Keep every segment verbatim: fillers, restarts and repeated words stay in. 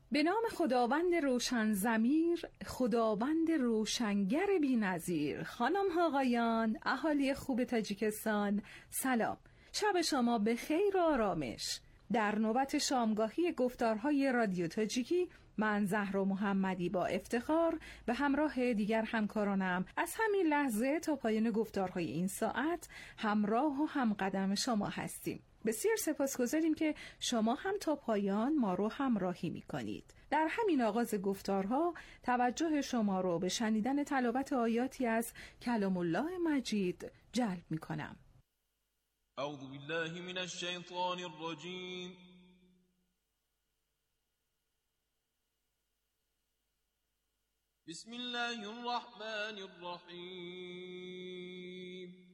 به نام خداوند روشن ضمیر، خداوند روشنگر بی‌نظیر. خانم ها آقایان، اهالی خوب تاجیکستان، سلام. شب شما به خیر و آرامش. در نوبت شامگاهی گفتارهای رادیو تاجیکی، من زهرا محمدی با افتخار به همراه دیگر همکارانم از همین لحظه تا پایان گفتارهای این ساعت همراه و همقدم شما هستیم. بسیار سپاسگزاریم که شما هم تا پایان ما رو همراهی می کنید. در همین آغاز گفتارها توجه شما رو به شنیدن تلاوت آیاتی از کلام الله مجید جلب می کنم. اعوذ بالله من الشیطان الرجیم. بسم الله الرحمن الرحیم.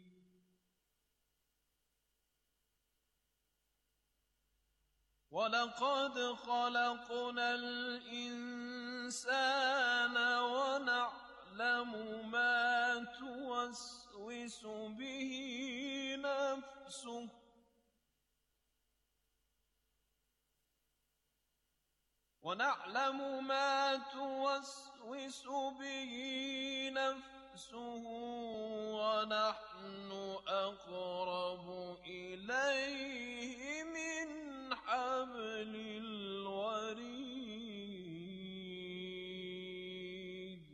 وَلَقَدْ خَلَقْنَا الْإِنسَانَ وَنَعْلَمُ مَا تُوَسْوِسُ بِهِ نَفْسُهُ وَنَعْلَمُ مَا تُوَسْوِسُ بِهِ نَفْسُهُ وَنَحْنُ أَقْرَبُ إِلَيْهِ مِنْ حبل الوريد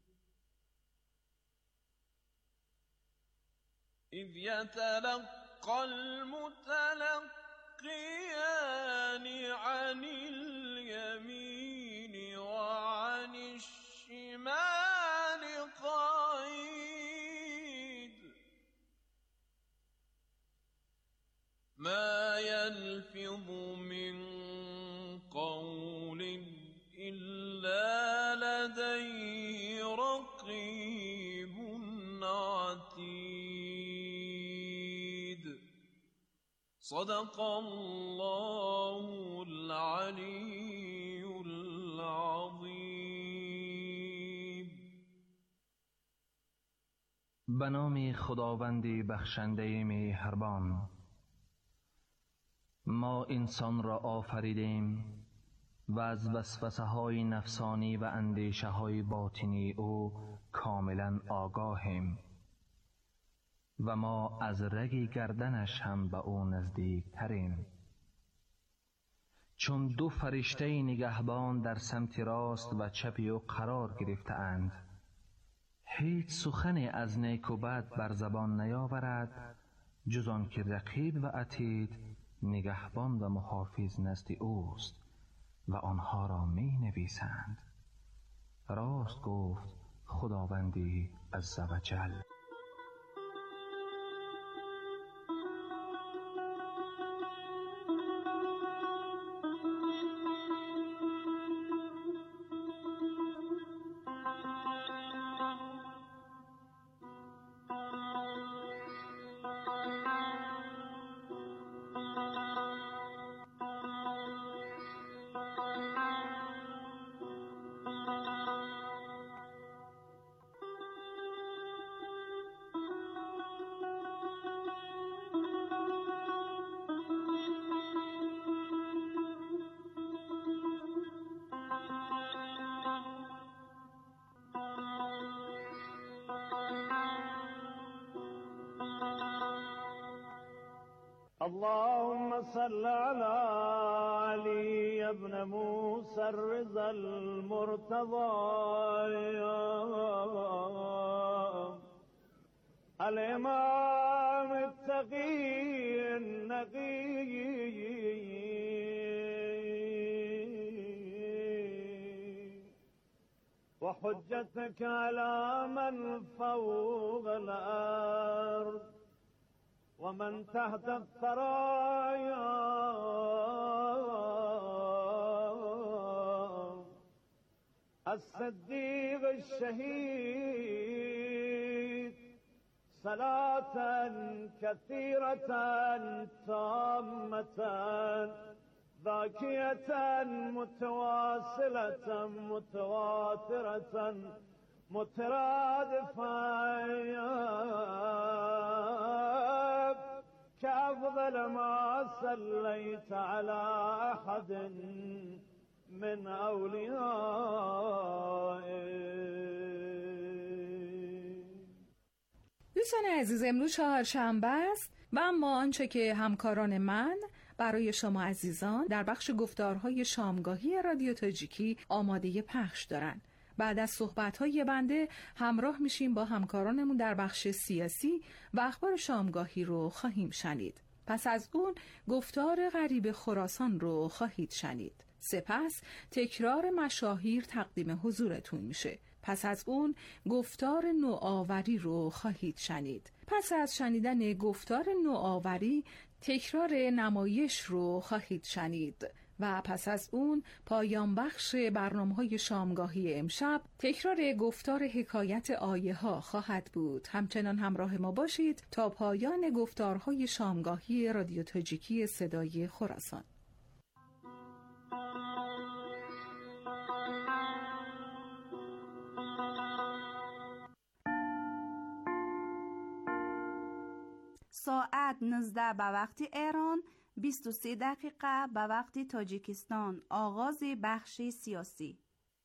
إذ يتلقى المتلقيان عن اليمين وعن الشمال قعيد ما يلفظ من قول إلا لديه رقيب عتيد. صدق الله العلي العظيم. به نام خداوند بخشنده مهربان. ما انسان را آفریدیم و از وسوسه های نفسانی و اندیشه های باطنی او کاملا آگاهیم و ما از رگ گردنش هم به او نزدیک تریم. چون دو فرشته نگهبان در سمت راست و چپ او قرار گرفته اند، هیچ سخن از نیک و بد بر زبان نیاورد جز آن که رقیب و عتید نگهبان و محافظ نزد اوست و آنها را می نویسند. راست گفت خداوندی عزوجل. اللهم صل على علي بن موسى الرضا المرتضى الإمام التقي النقي وحجتك على من فوق الأرض ومن تحت الثرايا الصديق الشهيد صلاة كثيرة تامة ذاكية متواصلة متواترة مترادفة كأفضل ما صليت على أحد من من اولیائه. دوستان عزیز، امروز چهارشنبه است و اما آنچه که همکاران من برای شما عزیزان در بخش گفتارهای شامگاهی رادیو تاجیکی آماده پخش دارند. بعد از صحبت‌های بنده همراه میشیم با همکارانمون در بخش سیاسی و اخبار شامگاهی رو خواهیم شنید. پس از اون گفتار غریب خراسان رو خواهید شنید. سپس تکرار مشاهیر تقدیم حضورتون میشه. پس از اون گفتار نوآوری رو خواهید شنید. پس از شنیدن گفتار نوآوری تکرار نمایش رو خواهید شنید و پس از اون پایان بخش برنامه‌های شامگاهی امشب تکرار گفتار حکایت آیه ها خواهد بود. همچنان همراه ما باشید تا پایان گفتارهای شامگاهی رادیو تاجیکی صدای خراسان. ساعت نوزده به وقت ایران، بیست و سه دقیقه به وقت تاجیکستان. آغاز بخش سیاسی.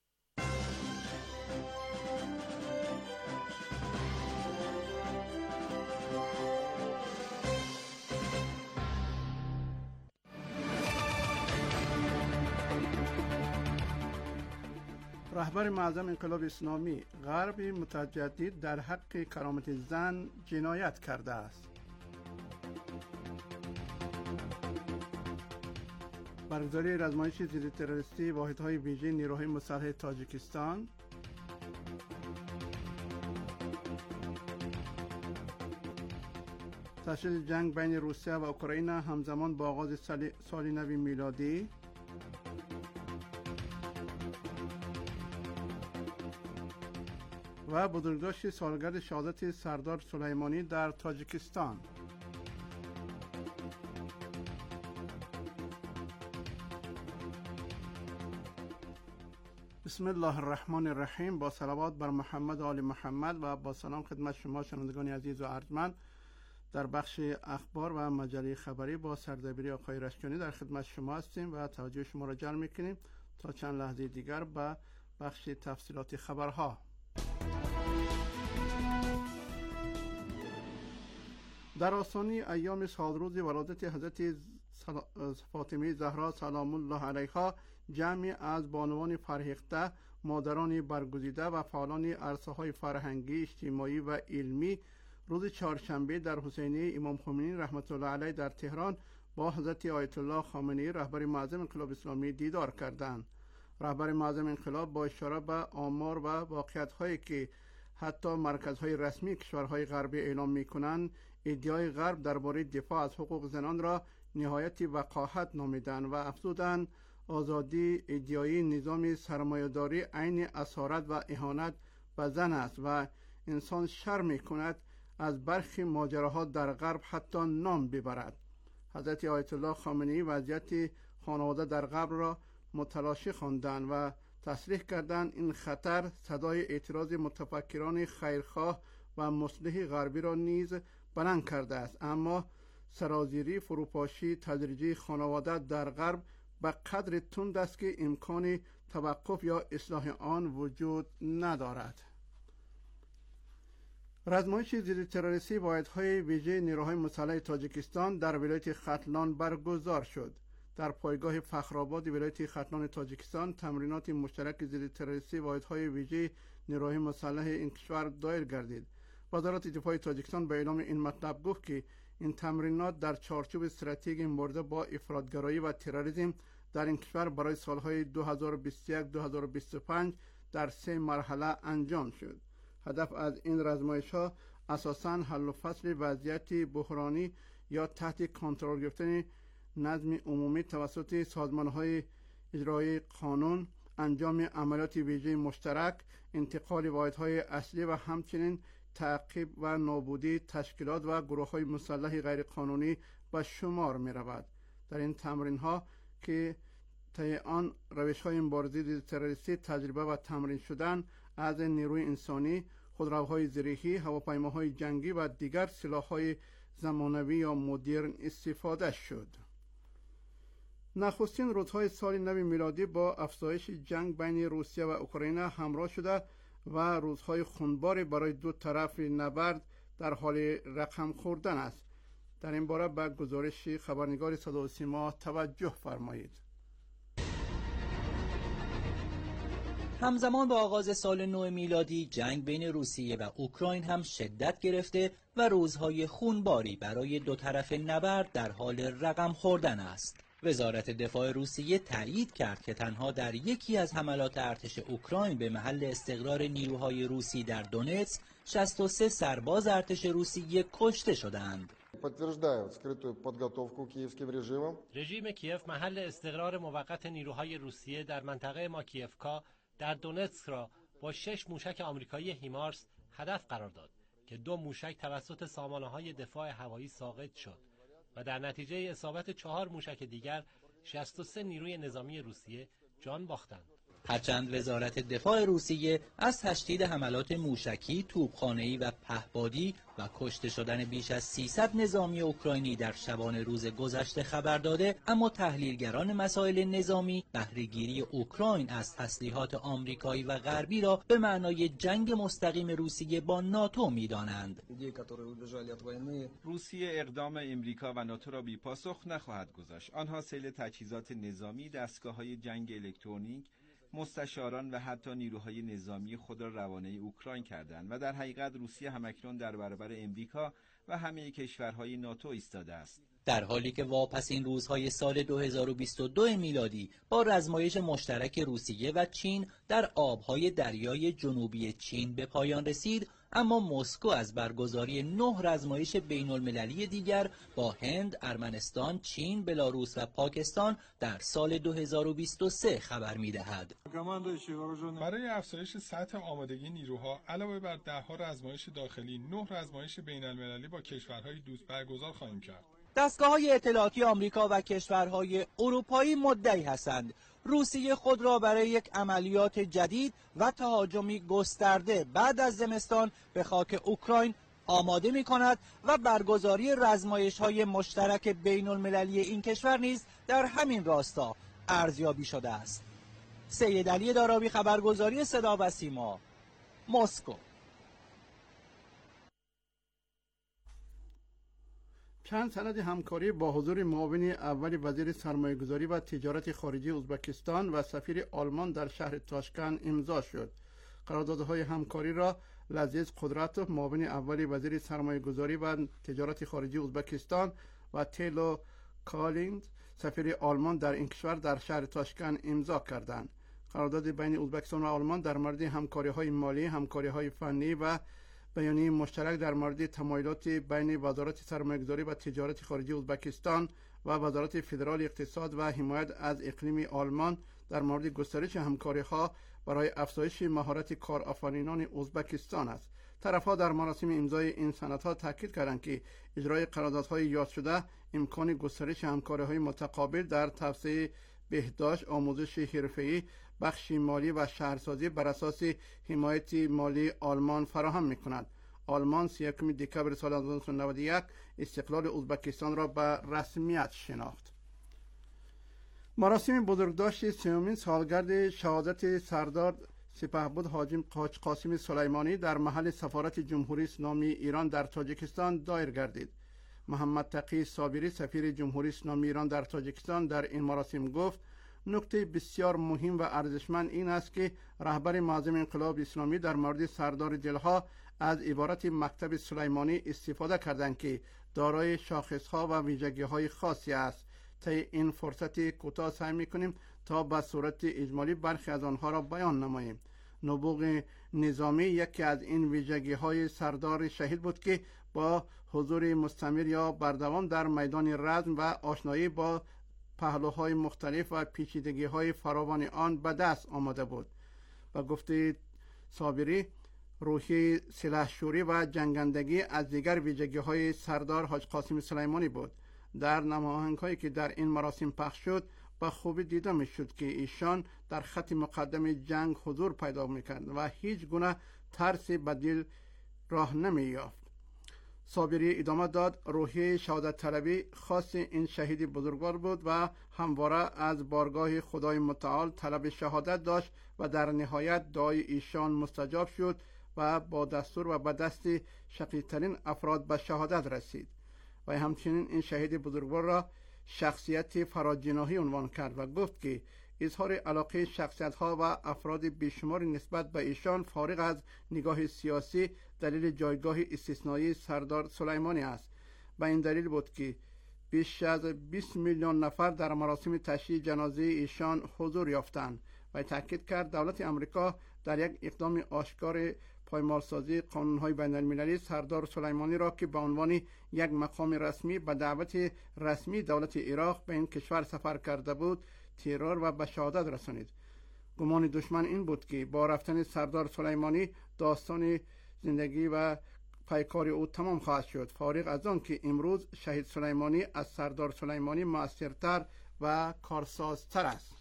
رهبر معظم انقلاب اسلامی: غرب متجدد در حق کرامت زن جنایت کرده است. برگزاری رزمایش ضد تروریستی واحدهای ویژه نیروهای مسلح تاجیکستان. تشدید جنگ بین روسیه و اوکراین همزمان با آغاز سال, سال نو میلادی. و بزرگداشت سالگرد شهادت سردار سلیمانی در تاجیکستان. بسم الله الرحمن الرحیم. با صلوات بر محمد و آل محمد و با سلام خدمت شما شنوندگان عزیز و ارجمند. در بخش اخبار و مجله خبری با سردبیری آقای رشکانی در خدمت شما هستیم و توجه شما را جلب می‌کنیم تا چند لحظه دیگر به بخش تفصیلات خبرها. در آستانه ایام سالروز ولادت حضرت فاطمه زهرا سلام الله علیها، جمعی از بانوان فرهیخته، مادران برگزیده و فعالان عرصه‌های فرهنگی، اجتماعی و علمی روز چهارشنبه در حسینیه امام خمینی رحمت الله علیه در تهران با حضرت آیت الله خامنه‌ای رهبر معظم انقلاب اسلامی دیدار کردند. رهبر معظم انقلاب با اشاره به آمار و واقعیت‌هایی که حتی مرکزهای رسمی کشورهای غربی اعلام می‌کنند، ادعای غرب درباره دفاع از حقوق زنان را نهایت وقاحت نامیدند و افزودند آزادی ادعای نظام سرمایه‌داری عین اسارت و اهانت به زن است و انسان شرم می‌کند از برخی ماجراها در غرب حتی نام ببرد. حضرت آیت الله خامنه‌ای وضعیت خانواده در غرب را متلاشی خواندند و تصریح کردند این خطر صدای اعتراض متفکران خیرخواه و مصلح غربی را نیز بلند کرده است، اما سرازیری فروپاشی تدریجی خانواده در غرب به قدر تند است که امکان توقف یا اصلاح آن وجود ندارد. رزمایش ضد تروریستی واحدهای ویژه نیروهای مسلح تاجیکستان در ولایت ختلان برگزار شد. در پایگاه فخرآباد ولایت ختلان تاجیکستان تمرینات مشترک ضد تروریستی واحدهای ویژه نیروهای مسلح این کشور دایر گردید. وزارت دفاع تاجیکستان به اعلام این مطلب گفت که این تمرینات در چارچوب استراتژی مبارزه با افراطگرایی و تروریسم در این کشور برای سالهای دو هزار و بیست و یک تا دو هزار و بیست و پنج در سه مرحله انجام شد. هدف از این رزمایش‌ها اساساً حل و فصل وضعیت بحرانی یا تحت کنترل گرفتن نظم عمومی توسط سازمان‌های اجرایی قانون، انجام عملیات ویژه مشترک، انتقال واحدهای اصلی و همچنین تعقیب و نابودی تشکیلات و گروه‌های مسلح غیرقانونی به شمار می‌رود. در این تمرین‌ها که طی آن روش‌های مبارزه ضد تروریستی تجربه و تمرین شدن از نیروی انسانی، خودروهای زرهی، هواپیماهای جنگی و دیگر سلاح‌های زمانوی یا مدرن استفاده شد. نخستین روزهای سال نو میلادی با افزایش جنگ بین روسیه و اوکراین همراه شده و روزهای خونباری برای دو طرف نبرد در حال رقم خوردن است. در این باره به گزارش خبرنگار صدا و سیما توجه فرمایید. همزمان با آغاز سال نو میلادی جنگ بین روسیه و اوکراین هم شدت گرفته و روزهای خونباری برای دو طرف نبرد در حال رقم خوردن است. وزارت دفاع روسیه تایید کرد که تنها در یکی از حملات ارتش اوکراین به محل استقرار نیروهای روسی در دونتسک شصت و سه سرباز ارتش روسیه کشته شدند. رژیم کیف محل استقرار موقت نیروهای روسیه در منطقه ماکیفکا در دونتسک را با شش موشک آمریکایی هیمارس هدف قرار داد که دو موشک توسط سامانه‌های دفاع هوایی ساقط شد و در نتیجه اصابت چهار موشک دیگر شصت و سه نیروی نظامی روسیه جان باختند. هرچند وزارت دفاع روسیه از تشدید حملات موشکی، توپخانه‌ای و پهپادی و کشته شدن بیش از سیصد نظامی اوکراینی در شبانه روز گذشته خبر داده، اما تحلیلگران مسائل نظامی بهره‌گیری اوکراین از تسلیحات آمریکایی و غربی را به معنای جنگ مستقیم روسیه با ناتو می‌دانند. روسیه اقدام امریکا و ناتو را بی پاسخ نخواهد گذاشت. آنها سیل تجهیزات نظامی، دستگاه‌های جنگ الکترونیک، مستشاران و حتی نیروهای نظامی خود را روانه اوکراین کردند و در حقیقت روسیه همکنون در برابر امریکا و همه کشورهای ناتو ایستاده است. در حالی که واپسین روزهای سال دو هزار و بیست و دو میلادی با رزمایش مشترک روسیه و چین در آبهای دریای جنوبی چین به پایان رسید، اما مسکو از برگزاری نه رزمایش بین المللی دیگر با هند، ارمنستان، چین، بلاروس و پاکستان در سال دو هزار و بیست و سه خبر می‌دهد. برای افزایش سطح آمادگی نیروها علاوه بر ده‌ها رزمایش داخلی، نه رزمایش بین المللی با کشورهای دوست برگزار خواهیم کرد. دستگاه‌های اطلاعاتی آمریکا و کشورهای اروپایی مدعی هستند روسیه خود را برای یک عملیات جدید و تهاجمی گسترده بعد از زمستان به خاک اوکراین آماده می کند و برگزاری رزمایش‌های مشترک بین المللی این کشور نیز در همین راستا ارزیابی شده است. سید علی دارابی، خبرگزاری صدا و سیما، مسکو. چند سند همکاری با حضور معاون اول وزیر سرمایه‌گذاری و تجارت خارجی ازبکستان و سفیر آلمان در شهر تاشکند امضا شد. قراردادهای همکاری را لذیذ قدرتوف، معاون اول وزیر سرمایه‌گذاری و تجارت خارجی ازبکستان و تیلو کالینز، سفیر آلمان در این کشور در شهر تاشکند امضا کردند. قرارداد بین ازبکستان و آلمان در مورد همکاری‌های مالی، همکاری‌های فنی و بیانیه مشترک در مورد تمایلات بین وزارت سرمایه‌گذاری و تجارت خارجی ازبکستان و وزارت فدرال اقتصاد و حمایت از اقلیم آلمان در مورد گسترش همکاری‌ها برای افزایش مهارت کارآفرینان ازبکستان است. طرف‌ها در مراسم امضای این سندها تاکید کردند که اجرای قراردادهای یاد شده امکان گسترش همکاری‌های متقابل در توسعه بهداشت، آموزش حرفه‌ای، بخش مالی و شهرسازی بر اساس حمایت مالی آلمان فراهم می‌کند. آلمان سی و یکم دکبر سال هزار و نهصد و نود و یک استقلال ازبکستان را به رسمیت شناخت. مراسم بزرگداشت سومین سالگرد شهادت سردار سپهبد حاجی قاج قاسم سلیمانی در محل سفارت جمهوری اسلامی ایران در تاجیکستان دایر گردید. محمد تقی صابری، سفیر جمهوری اسلامی ایران در تاجیکستان، در این مراسم گفت نکته بسیار مهم و ارزشمند این است که رهبر معظم انقلاب اسلامی در مورد سردار دلها از عبارت مکتب سلیمانی استفاده کردند که دارای شاخصها و ویژگی‌های خاصی است. طی این فرصت کوتاه سعی می‌کنیم تا به صورت اجمالی برخی از آنها را بیان نماییم. نبوغ نظامی یکی از این ویژگی‌های سردار شهید بود که با حضور مستمر یا بردوام در میدان رزم و آشنایی با پهلوهای مختلف و پیچیدگی‌های فراوان آن به دست آمده بود. و گفته صابری، روحی سلاحشوری و جنگندگی از دیگر ویژگی‌های سردار حاج قاسم سلیمانی بود. در نماهنگ‌هایی که در این مراسم پخش شد به خوبی دیده می‌شد که ایشان در خط مقدم جنگ حضور پیدا می‌کرد و هیچ گونه ترسی به دل راه نمی‌یافت. صابری ادامه داد روحیه شهادت طلبی خاص این شهید بزرگوار بود و همواره از بارگاه خدای متعال طلب شهادت داشت و در نهایت دعای ایشان مستجاب شد و با دستور و به دست شقی‌ترین افراد به شهادت رسید و همچنین این شهید بزرگوار را شخصیت فراجناحی عنوان کرد و گفت که اظهار علاقه شخصیت‌ها و افراد بیشمار نسبت به ایشان فارغ از نگاه سیاسی دلیل جایگاه استثنایی سردار سلیمانی است. به این دلیل بود که بیش از بیست میلیون نفر در مراسم تشییع جنازه ایشان حضور یافتند و تاکید کرد دولت امریکا در یک اقدام آشکار پایمالسازی قانون‌های بین‌المللی سردار سلیمانی را که به عنوان یک مقام رسمی به دعوت رسمی دولت عراق به این کشور سفر کرده بود ترور و به شهادت رسانید. گمان دشمن این بود که با رفتن سردار سلیمانی داستان زندگی و پیکار او تمام خواهد شد، فارغ از آن که امروز شهید سلیمانی از سردار سلیمانی مؤثرتر و کارسازتر است.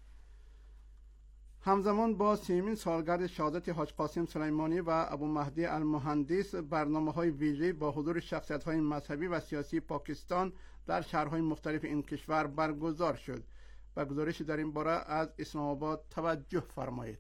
همزمان با سیمین سالگرد شهادت حاج قاسم سلیمانی و ابو مهدی المهندس برنامه‌های ویژه با حضور شخصیت‌های مذهبی و سیاسی پاکستان در شهرهای مختلف این کشور برگزار شد. و گزارش در این باره از اسلام آباد توجه فرمایید.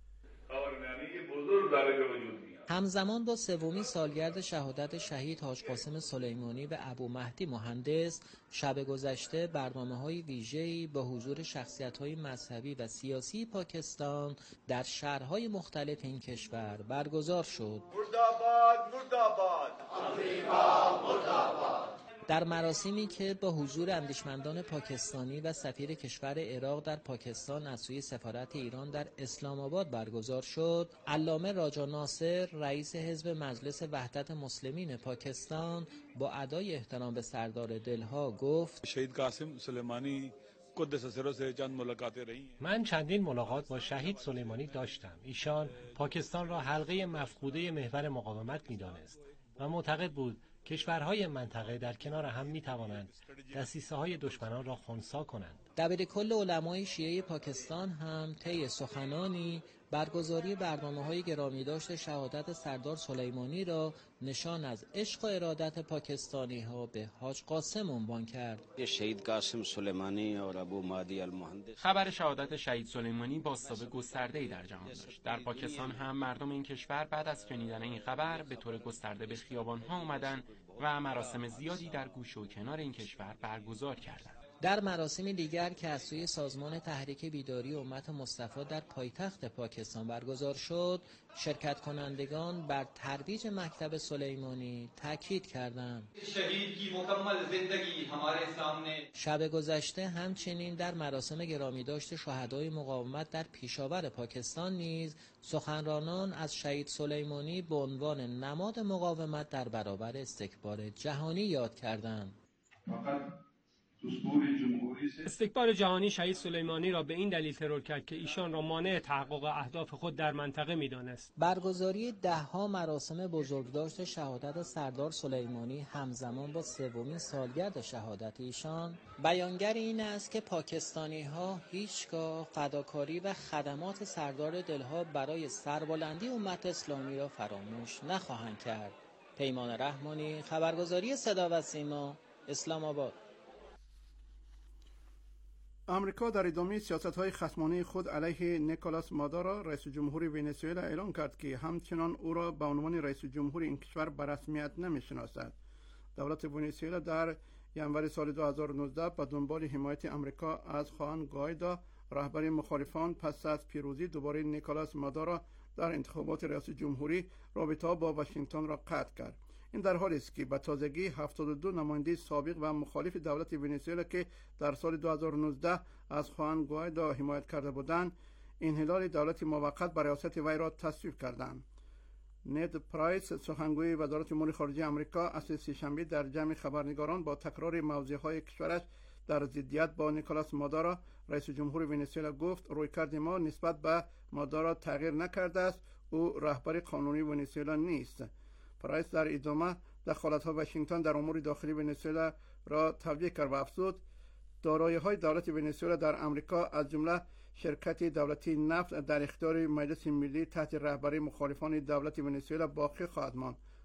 همزمان با سومین سالگرد شهادت شهید حاج قاسم سلیمانی و ابو مهدی مهندس، شب گذشته برنامه‌های ویژه‌ای با حضور شخصیت‌های مذهبی و سیاسی پاکستان در شهرهای مختلف این کشور برگزار شد. مرداباد مرداباد آمریکا مرداباد. در مراسمی که با حضور اندیشمندان پاکستانی و سفیر کشور عراق در پاکستان از سوی سفارت ایران در اسلام آباد برگزار شد، علامه راجا ناصر رئیس حزب مجلس وحدت مسلمین پاکستان با ادای احترام به سردار دلها گفت: شهید قاسم سلیمانی قدس سرو سے چند ملاقاتیں رہی ہیں. من چندین ملاقات با شهید سلیمانی داشتم. ایشان پاکستان را حلقه مفقوده محور مقاومت می‌دانست و معتقد بود کشورهای منطقه در کنار هم می توانند دسیسه های دشمنان را خنثی کنند. دبیر کل علمای شیعه پاکستان هم طی سخنانی برگزاری برنامه‌های گرامی داشت شهادت سردار سلیمانی را نشان از عشق و ارادت پاکستانی‌ها به حاج قاسم عنوان کرد. شهید قاسم سلیمانی و ابو مهدی المهندس. خبر شهادت شهید سلیمانی بازتاب گسترده‌ای در جهان داشت. در پاکستان هم مردم این کشور بعد از شنیدن این خبر به طور گسترده به خیابان‌ها آمدند و مراسم زیادی در گوشه و کنار این کشور برگزار کردند. در مراسم دیگر که از سوی سازمان تحریک بیداری امت مصطفی در پایتخت پاکستان برگزار شد، شرکت کنندگان بر ترویج مکتب سلیمانی تاکید کردند. شهید کی مکمل زندگی ہمارے سامنے. شب گذشته همچنین در مراسم گرامی داشت شهدای مقاومت در پیشاور پاکستان نیز سخنرانان از شهید سلیمانی به عنوان نماد مقاومت در برابر استکبار جهانی یاد کردند. استکبار جهانی شهید سلیمانی را به این دلیل ترور کرد که ایشان را مانع تحقق اهداف خود در منطقه می‌دانست. برگزاری ده‌ها مراسم بزرگداشت شهادت سردار سلیمانی همزمان با سومین سالگرد شهادت ایشان بیانگر این است که پاکستانی‌ها هیچگاه فداکاری و خدمات سردار دلها برای سربلندی امت اسلامی را فراموش نخواهند کرد. پیمان رحمانی، خبرگزاری صدا و سیما، اسلام آباد. امریکا در ادامه سیاست‌های خصمانه خود علیه نیکولاس مادورو رئیس جمهور ونزوئلا اعلام کرد که همچنان او را به عنوان رئیس جمهور این کشور به رسمیت نمی‌شناسد. دولت ونزوئلا در ژانویه سال دو هزار و نوزده به دنبال حمایت امریکا از خوان گوایدو رهبر مخالفان پس از پیروزی دوباره نیکولاس مادورو در انتخابات ریاست جمهوری رابطه با واشنگتن را قطع کرد. این در حالی است که به تازگی هفتاد و دو نماینده سابق و مخالف دولت ونزوئلا که در سال دو هزار و نوزده از خوان گوایدو حمایت کرده بودند، انحلال دولت موقت بر ریاست وی را تصویب کردند. نید پرایس، سخنگوی وزارت امور خارجه آمریکا، از سه‌شنبه در جمع خبرنگاران با تکرار موضوعهای کشورش در ضدیت با نیکولاس مادورو رئیس جمهور ونزوئلا گفت: رویکرد ما نسبت به مادورو تغییر نکرده است، او رهبر قانونی ونزوئلا نیست. پرایس در ادامه دخالت‌های واشنگتن در امور داخلی ونزوئلا را توجیه کرد و افزود: دارایی‌های دولت ونزوئلا در آمریکا از جمله شرکت دولتی نفت در اختیار مجلس ملی تحت رهبری مخالفان دولت ونزوئلا باقی خواهد ماند.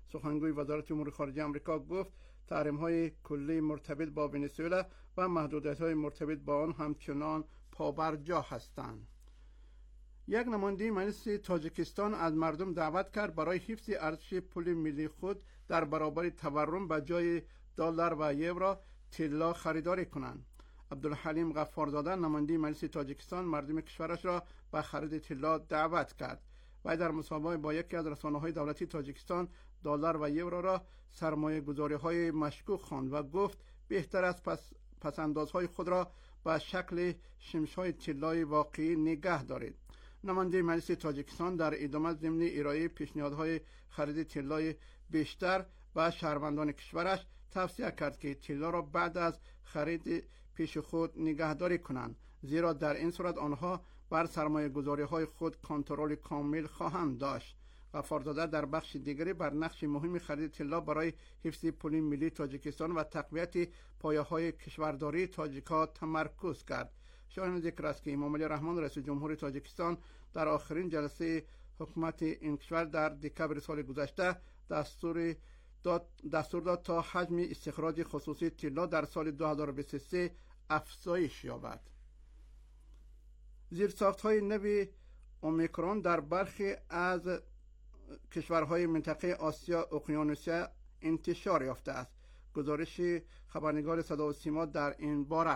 سخنگوی وزارت امور خارجه آمریکا گفت تحریم‌های کلی مرتبط با ونزوئلا و محدودیت‌های مرتبط با آن همچنان پابرجا هستند. یک نماینده مجلس تاجیکستان از مردم دعوت کرد برای حفظ ارزش پول ملی خود در برابر تورم به جای دلار و یورو طلا خریداری کنند. عبدالحلیم غفارزاده نماینده مجلس تاجیکستان مردم کشورش را به خرید طلا دعوت کرد. و در مصاحبه با یکی از رسانه‌های دولتی تاجیکستان دلار و یورو را سرمایه گذاری‌های مشکوک خواند و گفت بهتر است پس پسندازهای خود را به شکل شمش‌های طلای واقعی نگه دارید. نماینده مجلس تاجیکستان در ادامه ضمن ارائه پیشنهادهای خرید طلای بیشتر به شهروندان کشورش توصیه کرد که طلا را بعد از خرید پیش خود نگهداری کنند، زیرا در این صورت آنها بر سرمایه گذاری های خود کنترل کامل خواهند داشت. غفارزاده در بخش دیگری بر نقش مهم خرید طلا برای حفظ پول ملی تاجیکستان و تقویت پایه‌های کشورداری تاجیک‌ها تمرکز کرد. شایان ذکر است که امام علی رحمان رئیس جمهور تاجیکستان در آخرین جلسه حکومت این کشور در دکمبر سال گذشته دستور داد دستور داد تا حجم استخراج خصوصی طلا در سال دو هزار و بیست و سه افزایش یابد. زیرساخت‌های نو اومیکرون در برخی از کشورهای منطقه آسیا اقیانوسیه انتشار یافته است. گزارش خبرنگار صدا و سیما در این باره.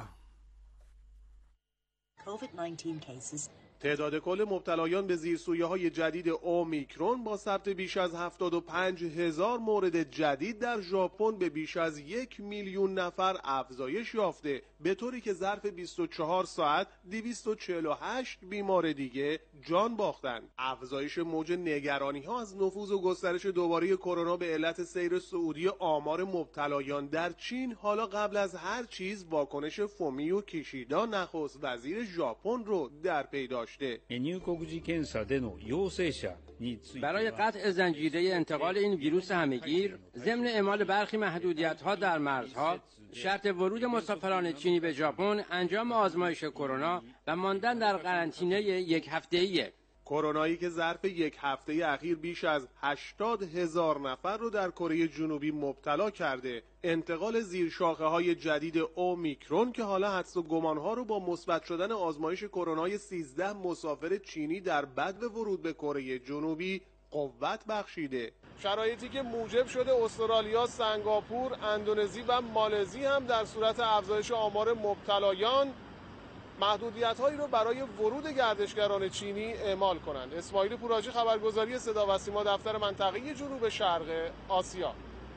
تعداد کل مبتلایان به زیرسویه‌های جدید اومیکرون با ثبت بیش از هفتاد و پنج هزار مورد جدید در ژاپن به بیش از یک میلیون نفر افزایش یافته، به طوری که ظرف بیست و چهار ساعت دویست و چهل و هشت بیمار دیگه جان باختند. افزایش موج نگرانی‌ها از نفوذ و گسترش دوباره کرونا به علت سیر صعودی آمار مبتلایان در چین حالا قبل از هر چیز واکنش فومیو کیشیدا نخست وزیر ژاپن رو در پی داشت. برای قطع زنجیره انتقال این ویروس همه‌گیر ضمن اعمال برخی محدودیت‌ها در مرزها، شرط ورود مسافران چینی به ژاپن انجام آزمایش کرونا و ماندن در قرنطینه یک هفته‌ایه. کرونایی که ظرف یک هفته اخیر بیش از هشتاد هزار نفر رو در کره جنوبی مبتلا کرده. انتقال زیر شاخه های جدید اومیکرون که حالا حدس و گمانها رو با مثبت شدن آزمایش کرونای سیزده مسافر چینی در بدو ورود به کره جنوبی قوت بخشیده. شرایطی که موجب شده استرالیا، سنگاپور، اندونزی و مالزی هم در صورت افزایش آمار مبتلایان محدودیت‌هایی رو برای ورود گردشگران چینی اعمال کنند. اسماعیل پوراجی، خبرگزاری صدا و سیما، دفتر منطقه جنوب شرق آسیا.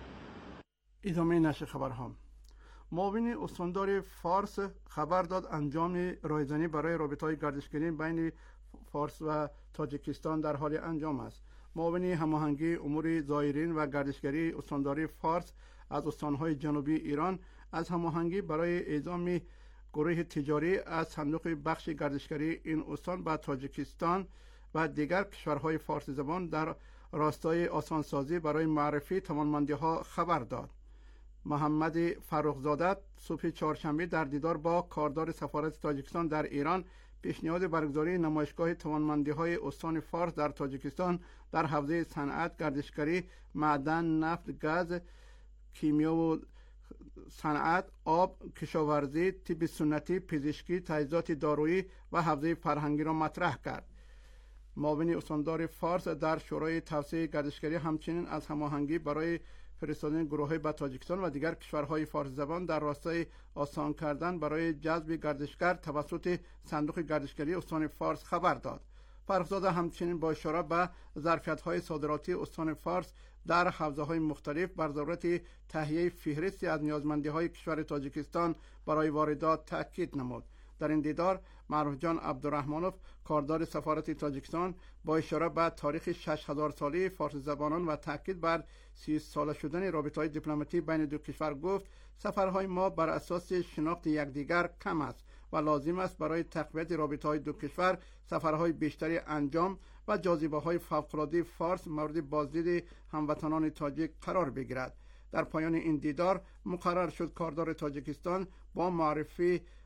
ادامه نشر خبرها. معاون استاندار فارس خبر داد انجام رایزنی برای رابطه‌های گردشگری بین فارس و تاجیکستان در حال انجام است. معاون هماهنگی امور زائرین و گردشگری استانداری فارس از استان‌های جنوبی ایران از هماهنگی برای اعزام گروه تجاری از صندوق بخش گردشگری این استان به تاجیکستان و دیگر کشورهای فارسی زبان در راستای آسانسازی برای معرفی توانمندی‌ها خبر داد. محمد فرخزاده صبح چهارشنبه در دیدار با کاردار سفارت تاجیکستان در ایران پیشنهاد برگزاری نمایشگاه توانمندی‌های استان فارس در تاجیکستان در حوزه صنعت، گردشگری، معدن، نفت، گاز، کیمیا و صنعت، آب، کشاورزی، طب سنتی، پزشکی، تجهیزات دارویی و حوزه فرهنگی را مطرح کرد. معاون استاندار فارس در شورای توسعه گردشگری همچنین از هماهنگی برای فرستادن گروه‌های به تاجیکستان و دیگر کشورهای فارسی زبان در راستای آسان کردن برای جذب گردشگر توسط صندوق گردشگری استان فارس خبر داد. فرخزاده همچنین با اشاره به ظرفیت‌های صادراتی استان فارس در حوزه‌های مختلف بر ضرورت تهیه فهرستی از نیازمندی‌های کشور تاجیکستان برای واردات تاکید نمود. در این دیدار معروف جان عبدالرحمنوف کاردار سفارت تاجیکستان با اشاره به تاریخ شش هزار ساله فارسی زبانان و تاکید بر سی ساله شدن رابطه‌های دیپلماتیک بین دو کشور گفت سفرهای ما بر اساس شناخت یکدیگر کم است و لازم است برای تقویت رابطه‌های دو کشور سفرهای بیشتری انجام و جاذبه‌های فوق‌العاده فارس مورد بازدید هموطنان تاجیک قرار بگیرد. در پایان این دیدار مقرر شد کاردار تاجیکستان با معرفی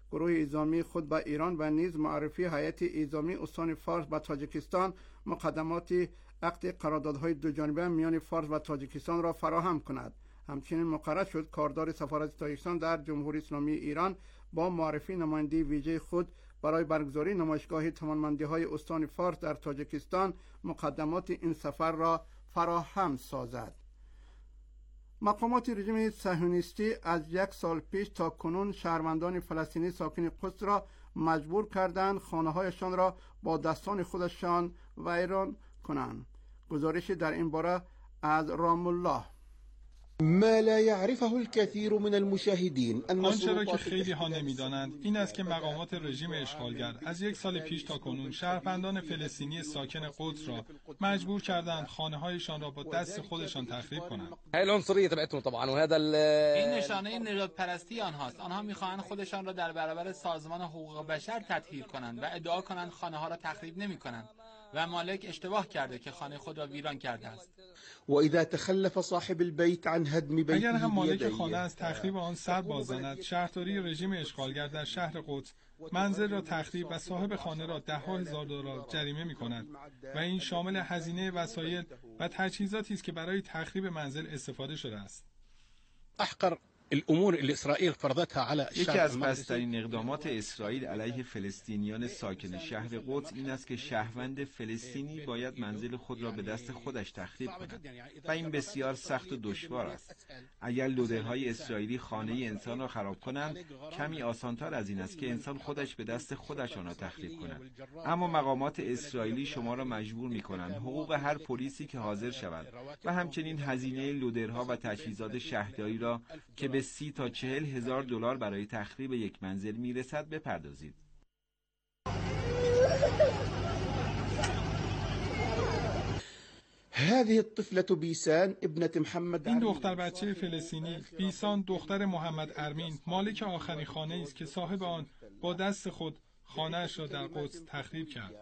گروه اعزامی خود به ایران و نیز معرفی هیئت اعزامی استان فارس و تاجیکستان مقدمات عقد قراردادهای دو جانبه میان فارس و تاجیکستان را فراهم کند. همچنین مقرر شد کاردار سفارت تاجیکستان در جمهوری اسلامی ایران با معرفی نماینده ویژه خود برای برگزاری نمایشگاه توانمندی‌های استان فارس در تاجیکستان مقدمات این سفر را فراهم سازد. مقامات رژیم صهیونیستی از یک سال پیش تا کنون شهروندان فلسطینی ساکن قدس را مجبور کردند خانه‌هایشان را با دستان خودشان ویران کنند. گزارش در این باره از رام الله. ما لا يعرفه الكثير من المشاهدين آنچه را که خیلی ها نمی‌دانند این است که مقامات رژیم اشغالگر از یک سال پیش تا کنون شهروندان فلسطینی ساکن قدس را مجبور کردند خانه‌هایشان را با دست خودشان تخریب کنند. این نشانه نژاد پرستی آنهاست. آنها می‌خواهند خودشان را در برابر سازمان حقوق بشر تطهیر کنند و ادعا کنند خانه‌ها را تخریب نمی‌کنند و مالک اشتباه کرده که خانه خود را ویران کرده است. و اذا تخلف صاحب البيت عن هدم بيته اگر هم مالک خانه از تخریب آن سر باززند، شهرداری رژیم اشغالگر در شهر قدس منزل را تخریب و صاحب خانه را ده ها هزار دلار جریمه می‌کند و این شامل هزینه وسایل و تجهیزاتی است که برای تخریب منزل استفاده شده است. احقر الامور اللي اسرائیل فرضتها على یکی از پست‌ترین اقدامات اسرائیل علیه فلسطینیان ساکن شهر قدس این است که شهروند فلسطینی باید منزل خود را به دست خودش تخریب کند و این بسیار سخت و دشوار است. اگر لودرهای اسرائیلی خانه انسان را خراب کنند کمی آسانتر از این است که انسان خودش به دست خودش آن را تخریب کند. اما مقامات اسرائیلی شما را مجبور می‌کنند حقوق هر پلیسی که حاضر شود و همچنین هزینه لودرها و تجهیزات شهرداری را که به سی تا چهل هزار دلار برای تخریب یک منزل میرسد بپردازید. هذه الطفلة بیسان ابنة محمد این دختر بچه فلسطینی بیسان دختر محمد ارمین مالک آخرین خانه است که صاحب آن با دست خود خانه‌اش را در قدس تخریب کرد.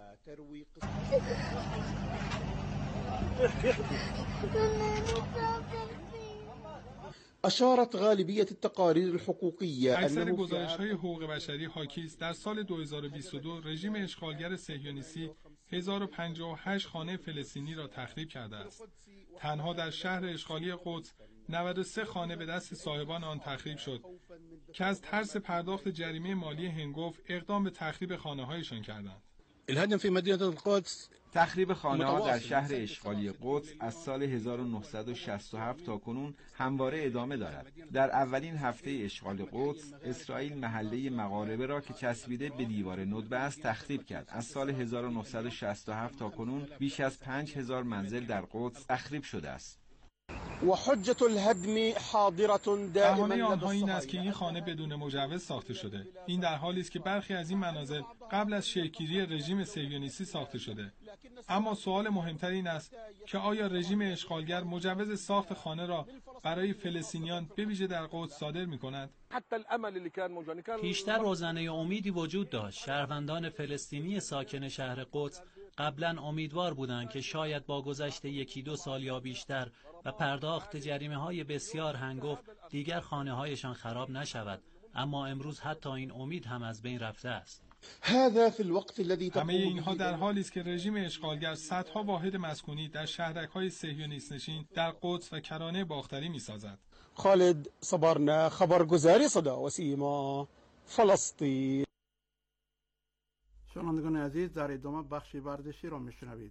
اشارت غالبیة التقارير الحقوقية اکثر گزارش‌های حقوق بشری حاکی است در سال دو هزار و بیست و دو رژیم اشغالگر صهیونیستی هزار و پنجاه و هشت خانه فلسطینی را تخریب کرده است. تنها در شهر اشغالی قدس نود و سه خانه به دست صاحبان آن تخریب شد که از ترس پرداخت جریمه مالی هنگفت اقدام به تخریب خانه‌هایشان کردند. الهدم في مدينة القدس تخریب خانه‌ها در شهر اشغالی قدس از سال هزار و نهصد و شصت و هفت تا کنون همواره ادامه دارد. در اولین هفته اشغال قدس اسرائیل محله مغاربه را که چسبیده به دیوار ندبه است تخریب کرد. از سال هزار و نهصد و شصت و هفت تا کنون بیش از پنج هزار منزل در قدس تخریب شده است. و حجت الهدم حاضرة دائما. بهانه آنها این است که این خانه بدون مجوز ساخته شده. این در حالی است که برخی از این منازل قبل از شکل‌گیری رژیم صهیونیستی ساخته شده. اما سوال مهمتر این است که آیا رژیم اشغالگر مجوز ساخت خانه را برای فلسطینیان به ویژه در قدس صادر می‌کند؟ پیشتر روزنه امیدی وجود داشت. شهروندان فلسطینی ساکن شهر قدس قبلا امیدوار بودند که شاید با گذشت یکی دو سال یا بیشتر و پرداخت جریمه‌های بسیار هنگفت دیگر خانه‌هایشان خراب نشود، اما امروز حتی این امید هم از بین رفته است. همه اینها در حالی است که رژیم اشغالگر صدها واحد مسکونی در شهرک‌های صهیونیست نشین در قدس و کرانه باختری می‌سازد. خالد صبرنا خبرگزاری صدا و سیما فلسطین. شنوندگان عزیز در ادامه بخش ورزشی را میشنوید.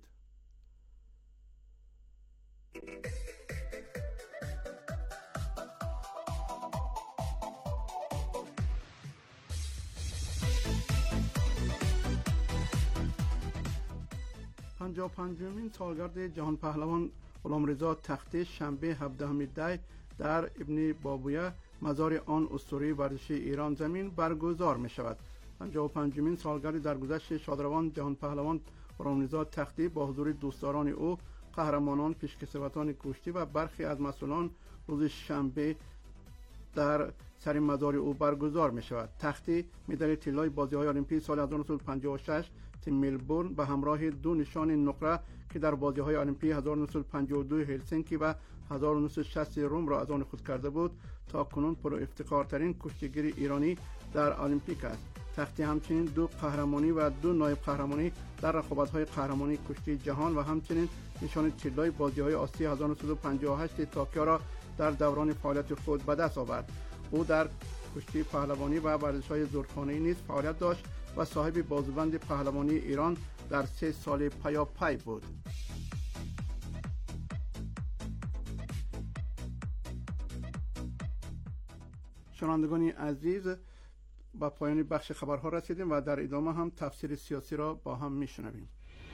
پنجاه و پنجمین سالگرد جهان پهلوان غلامرضا تختی شنبه هفدهم دی در ابن بابویه مزار آن اسطوره ورزشی ایران زمین برگزار می شود. پنجاه و پنجمین سالگرد درگذشت شادروان جهان پهلوان غلامرضا تختی با حضور دوستداران او، قهرمانان، پیشکسوتان کشتی و برخی از مسئولان روز شنبه در سر مزار او برگزار می شود. تختی مدال طلای بازی‌های المپیک سال هزار و نهصد و پنجاه و شش ملبورن به همراه دو نشان نقره که در بازی‌های المپیک هزار و نهصد و پنجاه و دو هلسینکی و هزار و نهصد و شصت روم را از آن خود کرده بود تا کنون پر افتخارترین کشتیگیر ایرانی در المپیک است. تختی همچنین دو قهرمانی و دو نایب قهرمانی در رقابت‌های قهرمانی کشتی جهان و همچنین نشان طلای بازی‌های آسیا هزار و نهصد و پنجاه و هشت توکیو را در دوران فعالیت خود به دست آورد. او در کشتی پهلوانی و ورزش‌های زورخانه‌ای نیز فعالیت داشت و صاحب بازوبند پهلوانی ایران در سه سال پیاپی بود. شنوندگان عزیز، با پایان بخش خبرها رسیدیم و در ادامه هم تفسیر سیاسی را با هم میشنویم.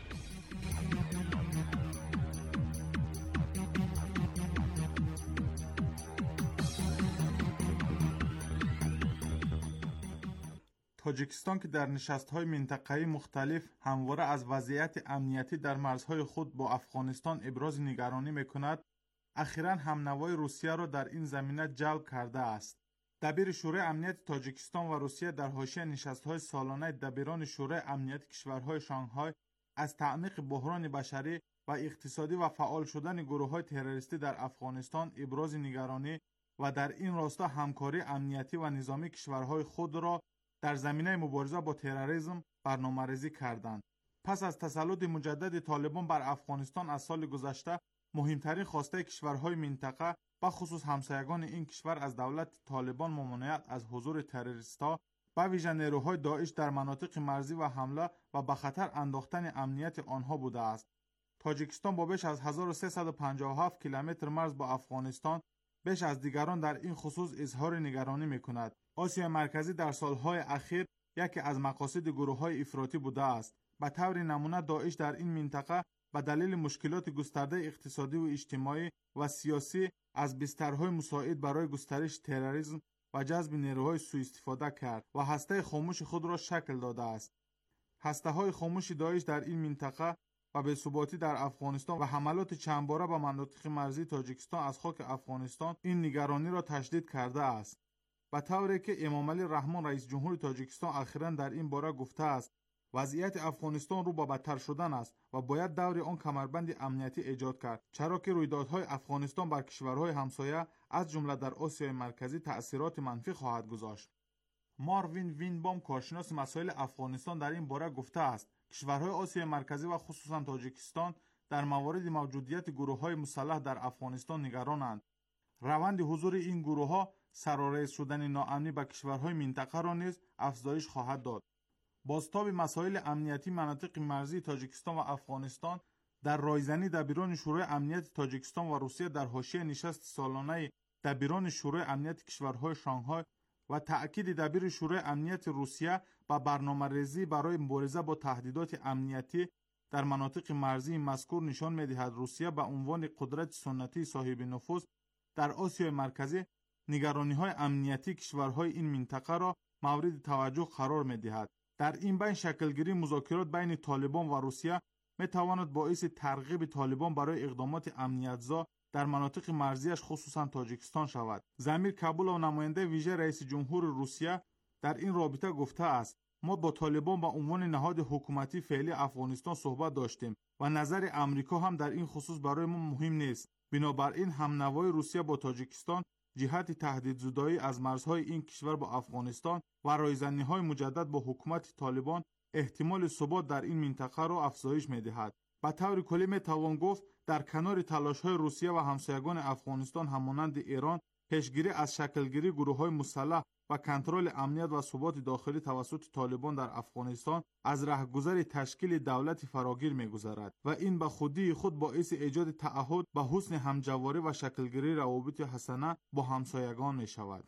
تاجیکستان که در نشست‌های منطقه‌ای مختلف همواره از وضعیت امنیتی در مرزهای خود با افغانستان ابراز نگرانی می‌کند، اخیراً همنوای روسیه را در این زمینه جلب کرده است. دبیر شورای امنیت تاجیکستان و روسیه در حاشیه نشست‌های سالانه دبیران شورای امنیت کشورهای شانگهای از تعمیق بحران بشری و اقتصادی و فعال شدن گروه‌های تروریستی در افغانستان ابراز نگرانی و در این راستا همکاری امنیتی و نظامی کشورهای خود را در زمینه مبارزه با تروریسم برنامه‌ریزی کردند. پس از تسلط مجدد طالبان بر افغانستان از سال گذشته، مهمترین خواسته کشورهای منطقه و خصوص همسایگان این کشور از دولت طالبان ممانعت از حضور تروریست‌ها به ویژه نیروهای داعش در مناطق مرزی و حمله و به خطر انداختن امنیت آنها بوده است. تاجیکستان با بیش از هزار و سیصد و پنجاه و هفت کیلومتر مرز با افغانستان بیش از دیگران در این خصوص اظهار نگرانی می‌کند. آسیا مرکزی در سالهای اخیر یکی از مقاصد گروه‌های افراطی بوده است. به طور نمونه داعش در این منطقه به دلیل مشکلات گسترده اقتصادی و اجتماعی و سیاسی از بسترهای مساعد برای گسترش تروریسم و جذب نیروهای سوء استفاده کرد و هسته خاموش خود را شکل داده است. هسته‌های خاموش داعش در این منطقه و بی‌ثباتی در افغانستان و حملات چندباره به مناطق مرزی تاجیکستان از خاک افغانستان این نگرانی را تشدید کرده است. به طوری که امامعلی رحمان رئیس جمهور تاجیکستان اخیراً در این باره گفته است وضعیت افغانستان رو به بدتر شدن است و باید دور آن کمربند امنیتی ایجاد کرد، چرا که رویدادهای افغانستان بر کشورهای همسایه از جمله در آسیای مرکزی تأثیرات منفی خواهد گذاشت. ماروین وینبام کارشناس مسائل افغانستان در این باره گفته است کشورهای آسیای مرکزی و خصوصا تاجیکستان در مورد موجودیت گروه‌های مسلح در افغانستان نگرانند. روند حضور این گروه‌ها سرآغاز شدن ناامنی به کشورهای منطقه را نیز افزایش خواهد داد. بازتاب مسائل امنیتی مناطق مرزی تاجیکستان و افغانستان در رایزنی دبیران شورای امنیت تاجیکستان و روسیه در حاشیه نشست سالانه دبیران شورای امنیت کشورهای شانگهای و تأکید دبیر شورای امنیت روسیه به برنامه‌ریزی برای مبارزه با تهدیدات امنیتی در مناطق مرزی مذکور نشان می‌دهد روسیه به عنوان قدرت سنتی صاحب نفوذ در آسیای مرکزی نگرانی‌های امنیتی کشورهای این منطقه را مورد توجه قرار می‌دهد. در این بین شکلگیری مذاکرات بین طالبان و روسیه می‌تواند باعث ترغیب طالبان برای اقدامات امنیت‌زا در مناطق مرزیش خصوصا تاجیکستان شود. ضمیر کابل و نماینده ویژه رئیس جمهور روسیه در این رابطه گفته است ما با طالبان به عنوان نهاد حکومتی فعلی افغانستان صحبت داشتیم و نظر امریکا هم در این خصوص برای ما مهم نیست. بنابراین همنوای روسیه با تاجیکستان جهت تهدید زدایی از مرزهای این کشور با افغانستان و رایزنی‌های مجدد با حکومت طالبان احتمال ثبات در این منطقه را افزایش می‌دهد. به طور کلی می‌توان گفت در کنار تلاش‌های روسیه و همسایگان افغانستان همانند ایران پیشگیری از شکلگیری گروه‌های مسلح و کنترل امنیت و ثبات داخلی توسط طالبان در افغانستان از راهگذر تشکیل دولت فراگیر می‌گذرد و این به خودی خود باعث ایجاد تعهد به حسن همجواری و شکلگیری روابط حسنه با همسایگان می‌شود.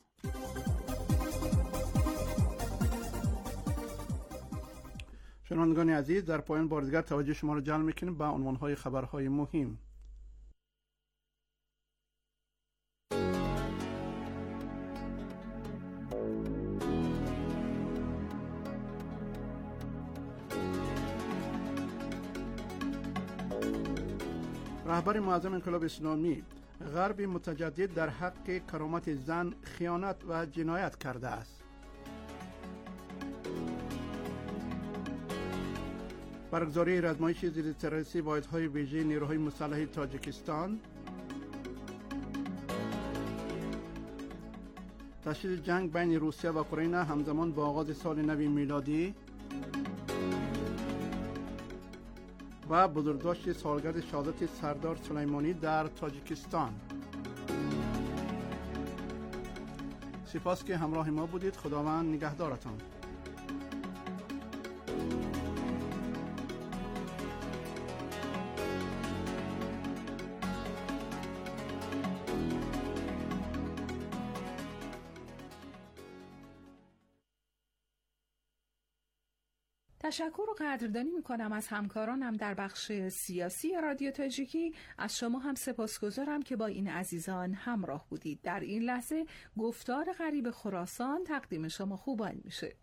شنوندگان عزیز، در پایان بار دیگر توجه شما را جلب می‌کنیم به عنوان‌های خبرهای مهم. رهبر معظم انقلاب اسلامی: غرب متجدد در حق کرامت زن خیانت و جنایت کرده است. برگزاری رزمایش ضد تروریستی واحدهای ویژه نیروهای مسلح تاجیکستان. تشدید جنگ بین روسیه و اوکراین همزمان با آغاز سال نو میلادی و بزرگداشت سالگرد شهادت سردار سلیمانی در تاجیکستان. سپاس که همراه ما بودید. خداوند نگهدارتان. تشکر و قدردانی میکنم از همکارانم در بخش سیاسی رادیو تاجیکی. از شما هم سپاسگزارم که با این عزیزان همراه بودید. در این لحظه گفتار غریب خراسان تقدیم شما خوبان میشه.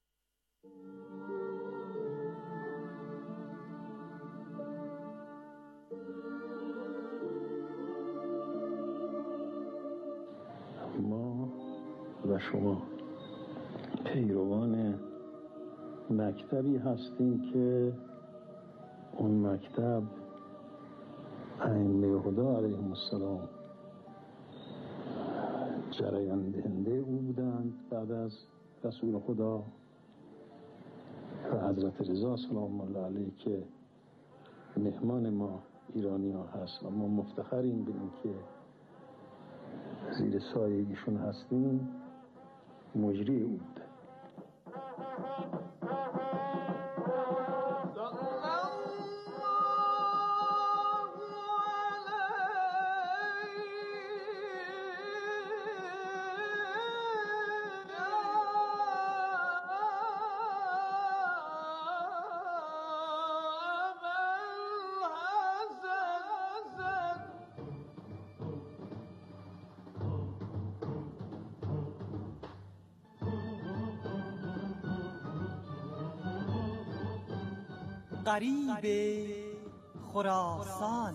ما و شما پیروان مکتبی هستیم که اون مکتب ائمه خدا علیهم السلام جریان دهنده او بودند بعد از رسول خدا و حضرت رضا سلام الله علیه که مهمان ما ایرانی ها هست و ما مفتخریم به این که زیر سایه ایشون هستیم. مجری او بود. غریب خراسان.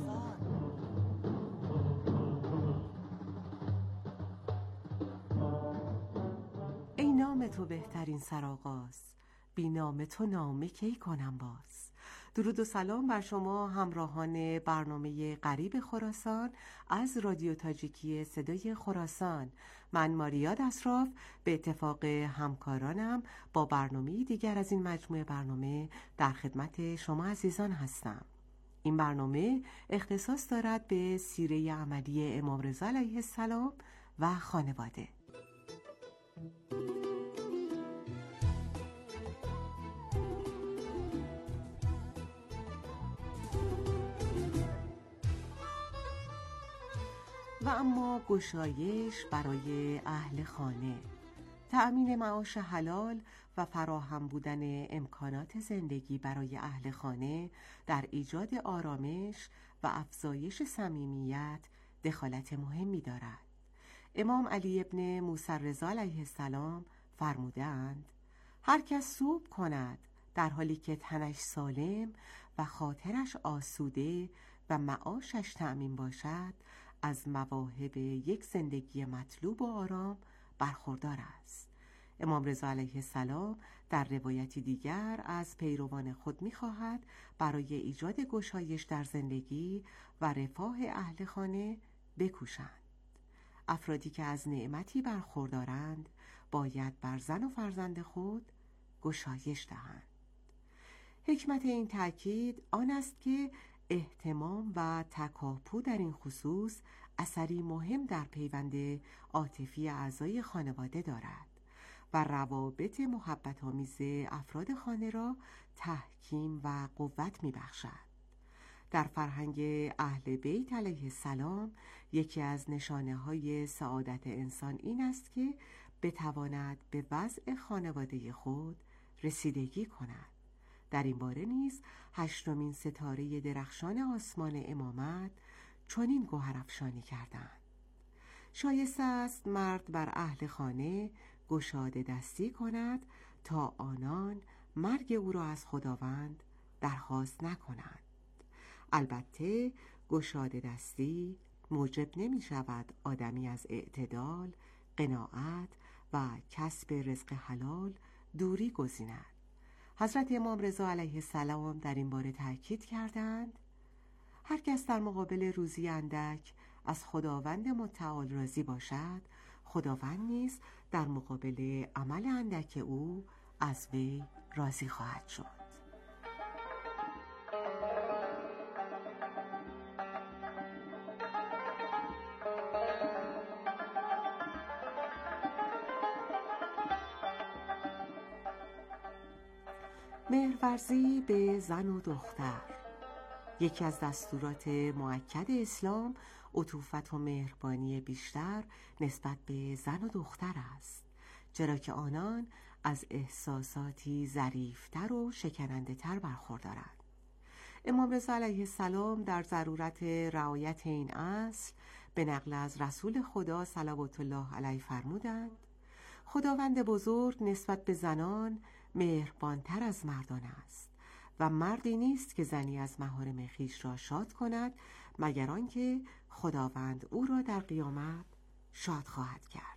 ای نام تو بهترین سرآغاز، بی نام تو نامه کی کنم باز. درود و سلام بر شما همراهان برنامه غریب خراسان از رادیو تاجیکی صدای خراسان. من ماریا دسراف به اتفاق همکارانم با برنامه دیگر از این مجموعه برنامه در خدمت شما عزیزان هستم. این برنامه اختصاص دارد به سیره عملی امام رضا علیه السلام و خانواده. و اما گشایش برای اهل خانه، تأمین معاش حلال و فراهم بودن امکانات زندگی برای اهل خانه در ایجاد آرامش و افزایش صمیمیت دخالت مهمی دارد. امام علی ابن موسی رضا علیه السلام فرمودند هر کس صوم کند در حالی که تنش سالم و خاطرش آسوده و معاشش تأمین باشد، از مواهب یک زندگی مطلوب و آرام برخوردار است. امام رضا علیه السلام در روایتی دیگر از پیروان خود می‌خواهد برای ایجاد گشایش در زندگی و رفاه اهل خانه بکوشند. افرادی که از نعمتی برخوردارند باید بر زن و فرزند خود گشایش دهند. حکمت این تأکید آن است که اهتمام و تکاپو در این خصوص اثری مهم در پیوند عاطفی اعضای خانواده دارد و روابط محبت آمیز افراد خانه را تحکیم و قوت می بخشد. در فرهنگ اهل بیت علیه السلام یکی از نشانه های سعادت انسان این است که بتواند به وضع خانواده خود رسیدگی کند. در این باره نیز هشتمین ستاره درخشان آسمان امامت چنین گوهرافشانی کردند: شایسته است مرد بر اهل خانه گشاده دستی کند تا آنان مرگ او را از خداوند درخواست نکنند. البته گشاده دستی موجب نمی شود آدمی از اعتدال، قناعت و کسب رزق حلال دوری گزیند. حضرت امام رضا علیه السلام در این باره تأکید کردند: هر کس در مقابل روزی اندک از خداوند متعال راضی باشد، خداوند نیز در مقابل عمل اندک او از وی راضی خواهد شد. مهرورزی به زن و دختر یکی از دستورات مؤکد اسلام عطوفت و مهربانی بیشتر نسبت به زن و دختر است، چرا که آنان از احساساتی ظریف‌تر و شکننده‌تر برخوردارند. امام رضا علیه السلام در ضرورت رعایت این اصل به نقل از رسول خدا صلوات الله علیه فرمودند: خداوند بزرگ نسبت به زنان مهربانتر از مردان است و مردی نیست که زنی از محارم خویش را شاد کند مگر آنکه خداوند او را در قیامت شاد خواهد کرد.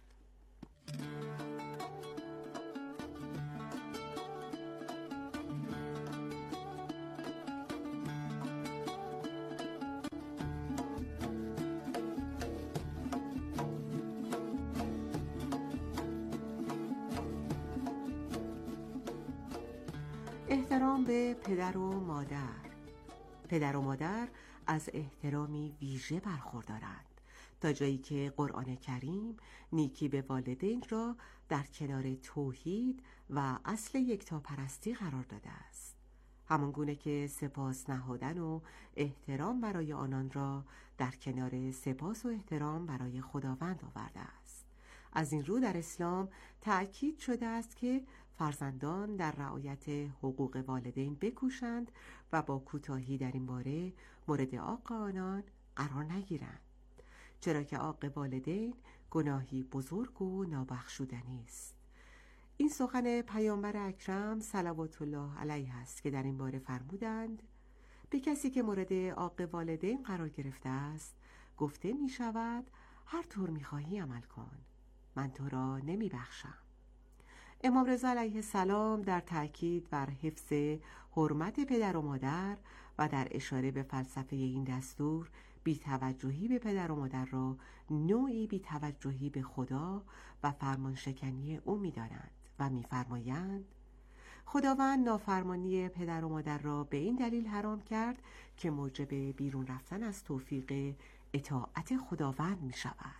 احترام به پدر و مادر. پدر و مادر از احترامی ویژه برخوردارند، تا جایی که قرآن کریم نیکی به والدین را در کنار توحید و اصل یکتاپرستی قرار داده است، همان گونه که سپاس نهادن و احترام برای آنان را در کنار سپاس و احترام برای خداوند آورده است. از این رو در اسلام تأکید شده است که فرزندان در رعایت حقوق والدین بکوشند و با کوتاهی در این باره مورد عاق آنان قرار نگیرند، چرا که عاق والدین گناهی بزرگ و نابخشودنی است. این سخن پیامبر اکرم صلوات الله علیه است که در این باره فرمودند: به کسی که مورد عاق والدین قرار گرفته است گفته می شود هر طور می خواهی عمل کن، من تو را نمی بخشم. امام رضا علیه السلام در تأکید بر حفظ حرمت پدر و مادر و در اشاره به فلسفه این دستور بی‌توجهی به پدر و مادر را نوعی بی‌توجهی به خدا و فرمانشکنی او می‌دانند و می‌فرمایند: خداوند نافرمانی پدر و مادر را به این دلیل حرام کرد که موجب بیرون رفتن از توفیق اطاعت خداوند می‌شود.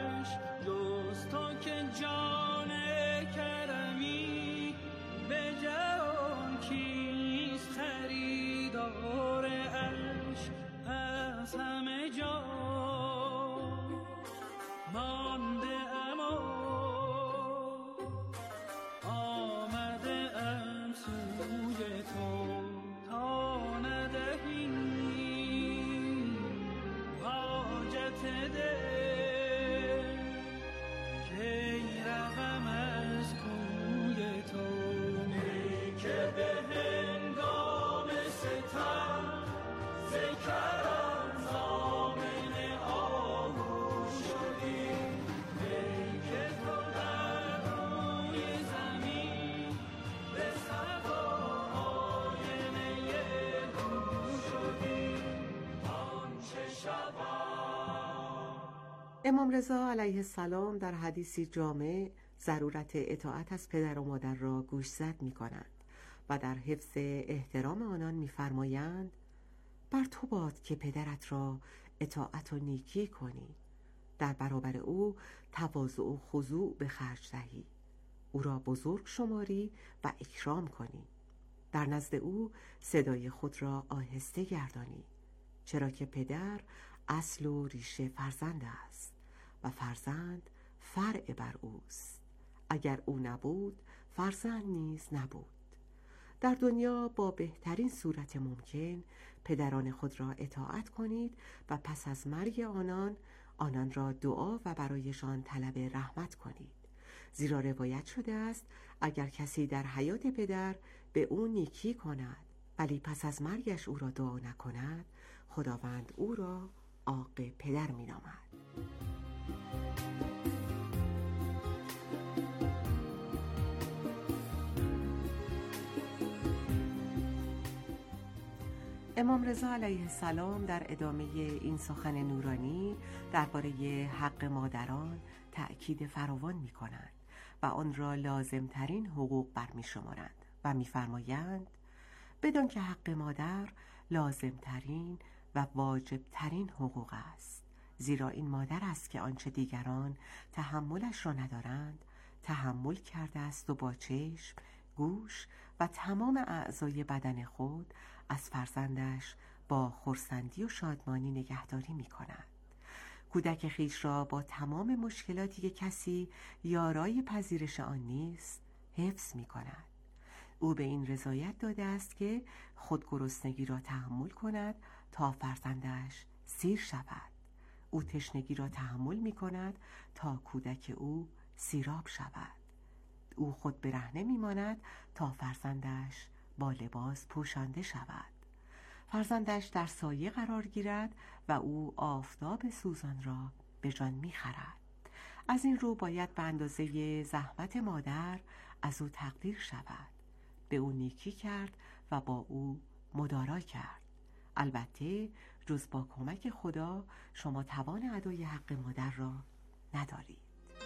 جان کرمی به امام رضا علیه السلام در حدیثی جامع ضرورت اطاعت از پدر و مادر را گوشزد می کنند و در حفظ احترام آنان می فرمایند بر تو باد که پدرت را اطاعت و نیکی کنی، در برابر او تواضع و خضوع به خرج دهی، او را بزرگ شماری و اکرام کنی، در نزد او صدای خود را آهسته گردانی، چرا که پدر اصل و ریشه فرزند است و فرزند فرع بر اوست. اگر او نبود فرزند نیز نبود. در دنیا با بهترین صورت ممکن پدران خود را اطاعت کنید و پس از مرگ آنان آنان را دعا و برایشان طلب رحمت کنید، زیرا روایت شده است اگر کسی در حیات پدر به او نیکی کند ولی پس از مرگش او را دعا نکند، خداوند او را عاق پدر می نامد. امام رضا علیه السلام در ادامه این سخن نورانی درباره حق مادران تأکید فراوان می کنند و آن را لازمترین حقوق برمی شمارند و می فرمایند بدان که حق مادر لازمترین و واجبترین حقوق است، زیرا این مادر است که آنچه دیگران تحملش را ندارند تحمل کرده است و با چشم، گوش و تمام اعضای بدن خود از فرزندش با خرسندی و شادمانی نگهداری می کند. کودک خویش را با تمام مشکلاتی که کسی یارای پذیرش آن نیست حفظ می کند. او به این رضایت داده است که خود گرسنگی را تحمل کند تا فرزندش سیر شود. او تشنگی را تحمل می کند تا کودک او سیراب شود. او خود برهنه می ماند تا فرزندش با لباس پوشانده شود. فرزندش در سایه قرار گیرد و او آفتاب سوزان را به جان می خرد. از این رو باید به اندازه زحمت مادر از او تقدیر شود، به او نیکی کرد و با او مدارا کرد. البته جز با کمک خدا شما توان ادای حق مادر را ندارید.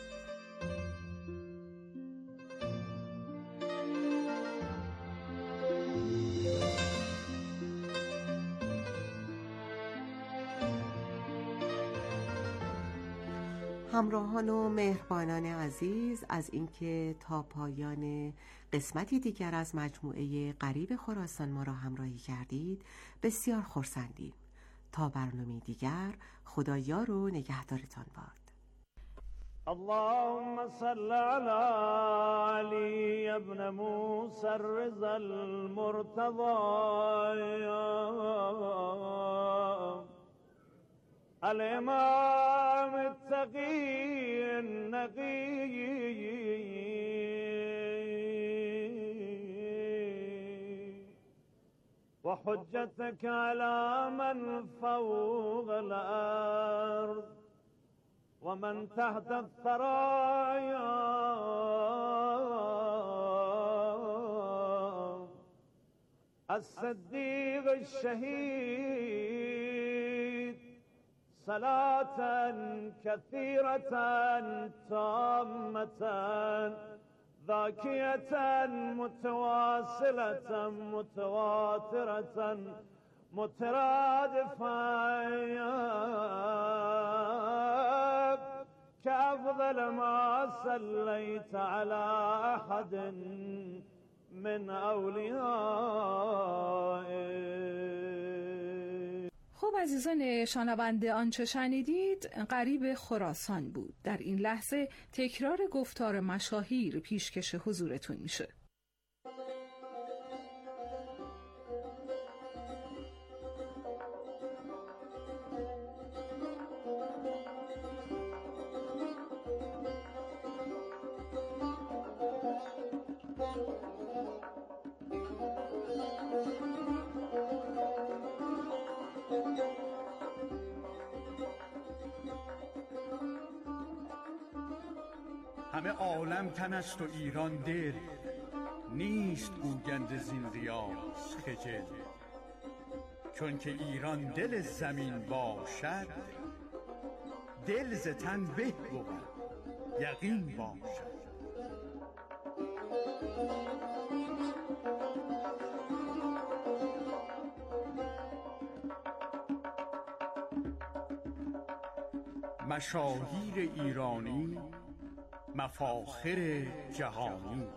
همراهان و مهربانان عزیز، از اینکه تا پایان قسمتی دیگر از مجموعه غریب خراسان ما را همراهی کردید بسیار خرسندیم. تا برنامه دیگر، خدا یار و نگهدارتان باد. اللهم صل على علي ابن موسى الرضا المرتضى الإمام التقي النقي وحجتك على من فوق الأرض ومن تحت الثرايا الصديق الشهيد صلاة كثيرة تامة ذاكية متواصلة متواترة مترادفة كأفضل ما صليت على أحد من أوليائك. خب عزیزان شنونده، آنچه شنیدید غریب خراسان بود. در این لحظه تکرار گفتار مشاهیر پیشکش حضورتون میشه. همه عالم تن است و ایران دل، نیست گوگند زین ریاض خجل. چون که ایران دل زمین باشد، دل ز تن به بود یقین باشد. مشاهیر ایرانی، مفاخر جهانی.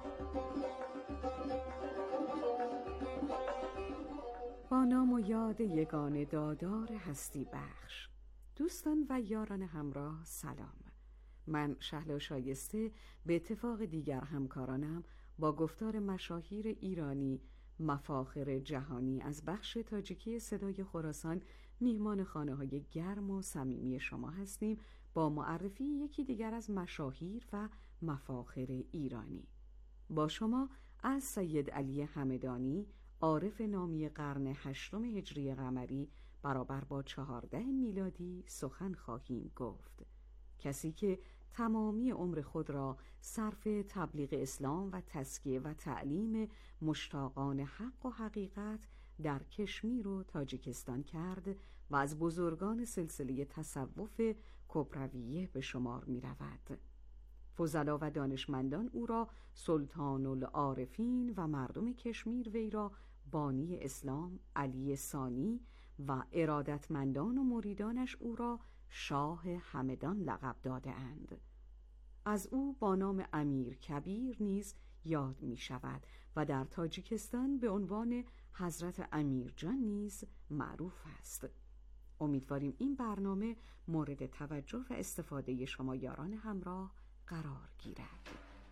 با نام و یاد یگانه دادار هستی بخش. دوستان و یاران همراه سلام. من شهلا شایسته به اتفاق دیگر همکارانم با گفتار مشاهیر ایرانی، مفاخر جهانی از بخش تاجیکی صدای خراسان میهمان خانه های گرم و صمیمی شما هستیم با معرفی یکی دیگر از مشاهیر و مفاخر ایرانی. با شما از سید علی همدانی، عارف نامی قرن هشتم هجری قمری برابر با چهارده میلادی سخن خواهیم گفت. کسی که تمامی عمر خود را صرف تبلیغ اسلام و تزکیه و تعلیم مشتاقان حق و حقیقت در کشمیر و تاجیکستان کرد و از بزرگان سلسله تصوف کبرویه به شمار می رود. فضلا و دانشمندان او را سلطان العارفین و مردم کشمیر وی را بانی اسلام علی ثانی و ارادتمندان و مریدانش او را شاه همدان لقب داده اند. از او با نام امیر کبیر نیز یاد می شود و در تاجیکستان به عنوان حضرت امیر جان نیز معروف است. امیدواریم این برنامه مورد توجه و استفاده شما یاران همراه قرار گیرد.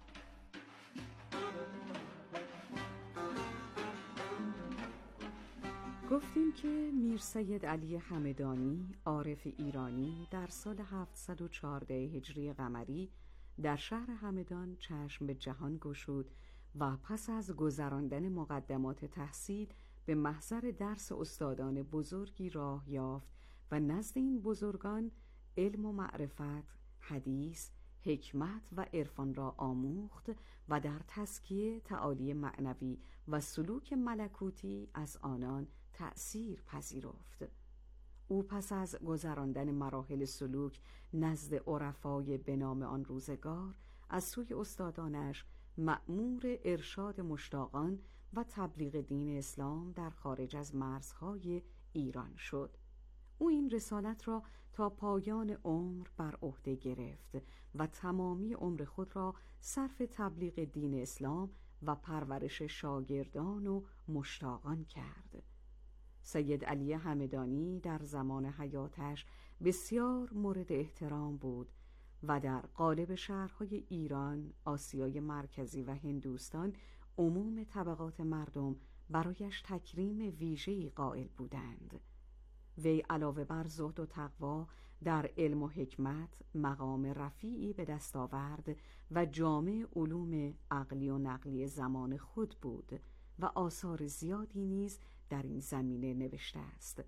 گفتیم که میر سید علی همدانی، عارف ایرانی، در سال هفتصد و چهارده هجری قمری در شهر همدان چشم به جهان گشود و پس از گذراندن مقدمات تحصیل به محضر درس استادان بزرگی راه یافت و نزد این بزرگان علم و معرفت، حدیث، حکمت و عرفان را آموخت و در تزکیه، تعالی معنوی و سلوک ملکوتی از آنان تأثیر پذیرفت. او پس از گذراندن مراحل سلوک نزد عرفای به نام آن روزگار از سوی استادانش مأمور ارشاد مشتاقان و تبلیغ دین اسلام در خارج از مرزهای ایران شد. او این رسالت را تا پایان عمر بر عهده گرفت و تمامی عمر خود را صرف تبلیغ دین اسلام و پرورش شاگردان و مشتاقان کرد. سید علی همدانی در زمان حیاتش بسیار مورد احترام بود و در قالب شهرهای ایران، آسیای مرکزی و هندوستان عموم طبقات مردم برایش تکریم ویژه‌ای قائل بودند. وی علاوه بر زهد و تقوا در علم و حکمت مقام رفیعی به دست آورد و جامع علوم عقلی و نقلی زمان خود بود و آثار زیادی نیز در این زمینه نوشته است.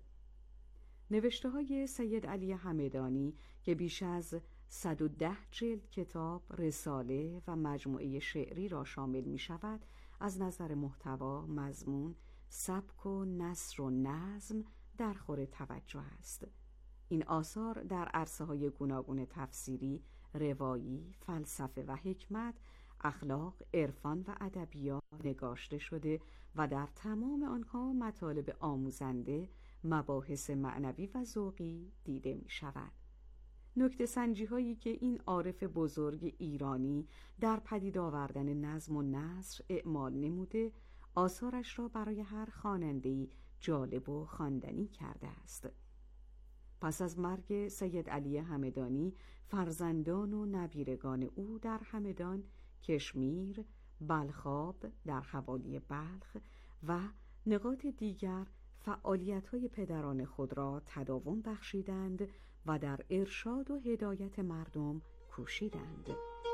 نوشته های سید علی همدانی که بیش از صد و ده جلد کتاب، رساله و مجموعه شعری را شامل می شود، از نظر محتوا، مضمون، سبک و نثر و نظم در خور توجه است. این آثار در عرصه‌های گوناگون تفسیری، روایی، فلسفه و حکمت، اخلاق، عرفان و ادبیات نگاشته شده و در تمام آنها مطالب آموزنده، مباحث معنوی و ذوقی دیده می شود. نکته سنجی هایی که این عارف بزرگ ایرانی در پدید آوردن نظم و نثر اعمال نموده، آثارش را برای هر خواننده‌ای جالب و خواندنی کرده است. پس از مرگ سید علی همدانی، فرزندان و نبیرگان او در همدان، کشمیر، بلخاب در حوالی بلخ و نقاط دیگر فعالیت‌های پدران خود را تداوم بخشیدند و در ارشاد و هدایت مردم کوشیدند.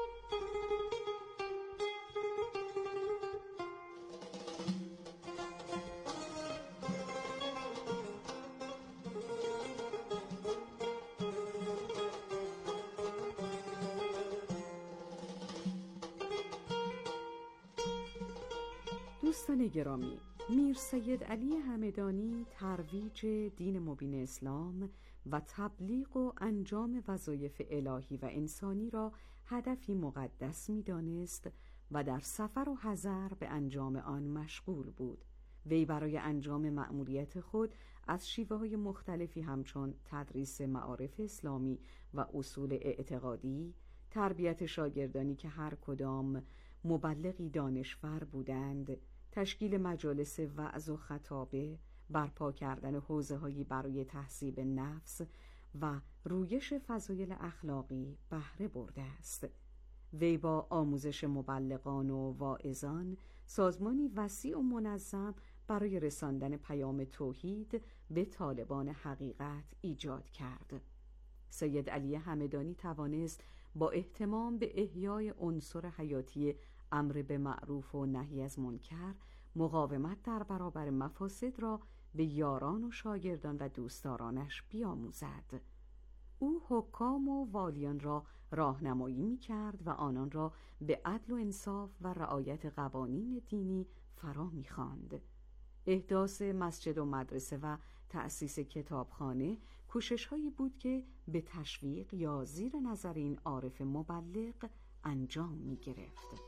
دوستان گرامی، میر سید علی همدانی ترویج دین مبین اسلام و تبلیغ و انجام وظایف الهی و انسانی را هدفی مقدس می‌دانست و در سفر و حضر به انجام آن مشغول بود. وی برای انجام مأموریت خود از شیوه‌های مختلفی همچون تدریس معارف اسلامی و اصول اعتقادی، تربیت شاگردانی که هر کدام مبلغی دانشور بودند، تشکیل مجالس وعظ و خطابه، برپا کردن حوزه‌هایی برای تهذیب نفس و رویش فضایل اخلاقی بهره برده است. وی با آموزش مبلغان و واعظان سازمانی وسیع و منظم برای رساندن پیام توحید به طالبان حقیقت ایجاد کرد. سید علی همدانی توانست با اهتمام به احیای عنصر حیاتی امر به معروف و نهی از منکر، مقاومت در برابر مفاسد را به یاران و شاگردان و دوستدارانش بیاموزد. او حکام و والیان را راهنمایی می‌کرد و آنان را به عدل و انصاف و رعایت قوانین دینی فرا می‌خواند. احداث مسجد و مدرسه و تأسیس کتابخانه کوشش‌هایی بود که به تشویق یا زیر نظر این عارف مبلغ انجام می‌گرفت.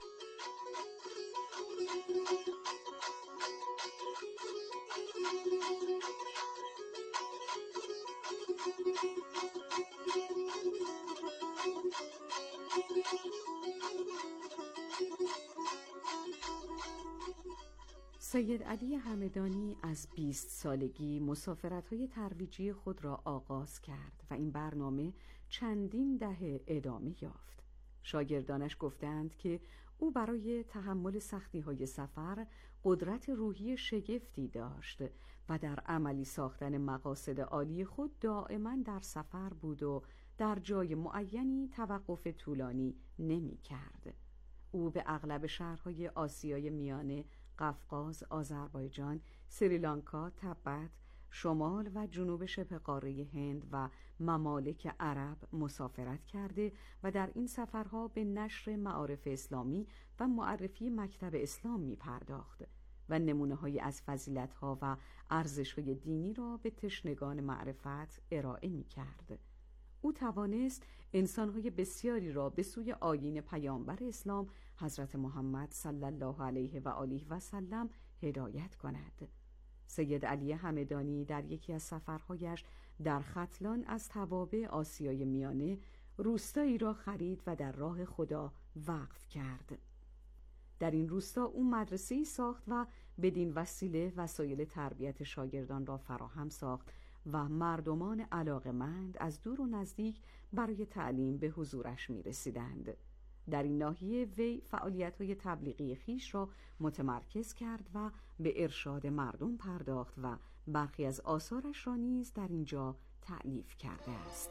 سید علی همدانی از بیست سالگی مسافرت‌های ترویجی خود را آغاز کرد و این برنامه چندین دهه ادامه یافت. شاگردانش گفتند که او برای تحمل سختی‌های سفر قدرت روحی شگفتی داشت و در عملی ساختن مقاصد عالی خود دائما در سفر بود و در جای معینی توقف طولانی نمی‌کرد. او به اغلب شهرهای آسیای میانه، قفقاز، آذربایجان، سریلانکا، تبت، شمال و جنوب شبه قاره هند و ممالک عرب مسافرت کرده و در این سفرها به نشر معارف اسلامی و معرفی مکتب اسلام می پرداخت و نمونه‌هایی از فضیلت‌ها و ارزش‌های دینی را به تشنگان معرفت ارائه می کرد. او توانست انسان‌های بسیاری را به سوی آیین پیامبر اسلام حضرت محمد صلی الله علیه و آله و سلم هدایت کند. سید علی همدانی در یکی از سفرهایش در ختلان از توابع آسیای میانه روستایی را خرید و در راه خدا وقف کرد. در این روستا او مدرسه‌ای ساخت و بدین وسیله وسایل تربیت شاگردان را فراهم ساخت و مردمان علاقمند از دور و نزدیک برای تعلیم به حضورش می رسیدند. در این ناحیه وی فعالیت‌های تبلیغی خیش را متمرکز کرد و به ارشاد مردم پرداخت و برخی از آثارش را نیز در اینجا تألیف کرده است.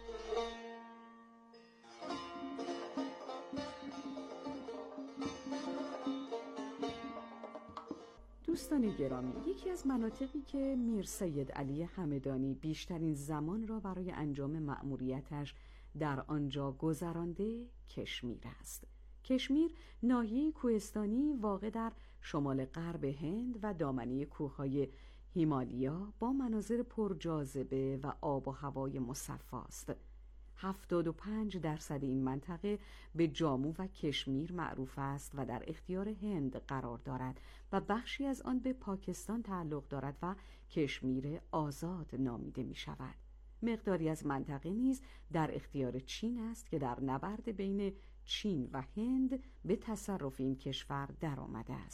دوستان گرامی، یکی از مناطقی که میر سید علی همدانی بیشترین زمان را برای انجام مأموریتش در آنجا گذرانده کشمیر است. کشمیر ناحیه کوهستانی واقع در شمال غرب هند و دامنه کوههای هیمالیا با مناظر پرجاذبه و آب و هوای مصفا است. هفتاد و پنج درصد این منطقه به جامو و کشمیر معروف است و در اختیار هند قرار دارد و بخشی از آن به پاکستان تعلق دارد و کشمیر آزاد نامیده می شود. مقداری از منطقه نیز در اختیار چین است که در نبرد بین چین و هند به تصرف این کشور در آمده است.